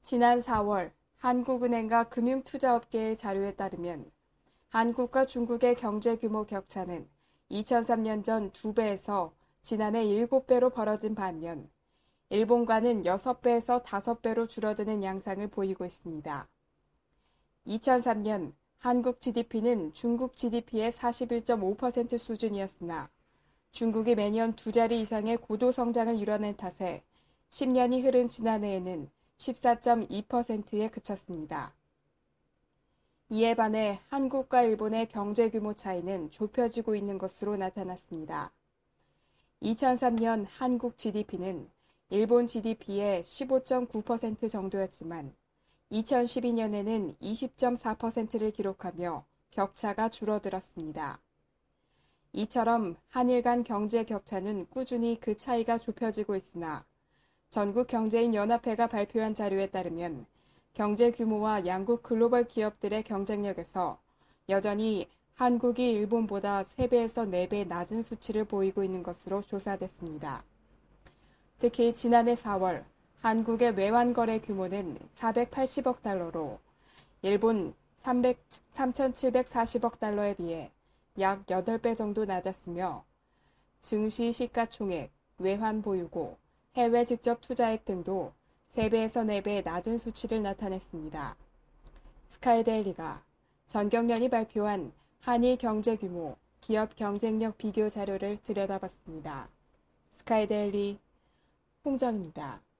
지난 4월 한국은행과 금융투자업계의 자료에 따르면 한국과 중국의 경제 규모 격차는 2003년 전 2배에서 지난해 7배로 벌어진 반면 일본과는 6배에서 5배로 줄어드는 양상을 보이고 있습니다. 2003년 한국 GDP는 중국 GDP의 41.5% 수준이었으나 중국이 매년 두 자리 이상의 고도 성장을 이뤄낸 탓에 10년이 흐른 지난해에는 14.2%에 그쳤습니다. 이에 반해 한국과 일본의 경제 규모 차이는 좁혀지고 있는 것으로 나타났습니다. 2003년 한국 GDP는 일본 GDP의 15.9% 정도였지만 2012년에는 20.4%를 기록하며 격차가 줄어들었습니다. 이처럼 한일 간 경제 격차는 꾸준히 그 차이가 좁혀지고 있으나 전국경제인연합회가 발표한 자료에 따르면 경제 규모와 양국 글로벌 기업들의 경쟁력에서 여전히 한국이 일본보다 3배에서 4배 낮은 수치를 보이고 있는 것으로 조사됐습니다. 특히 지난해 4월 한국의 외환거래 규모는 480억 달러로 일본 3,740억 달러에 비해 약 8배 정도 낮았으며 증시 시가총액, 외환 보유고, 해외 직접 투자액 등도 3배에서 4배 낮은 수치를 나타냈습니다. 스카이데일리가 전경련이 발표한 한일 경제 규모, 기업 경쟁력 비교 자료를 들여다봤습니다. 스카이데일리 홍정입니다.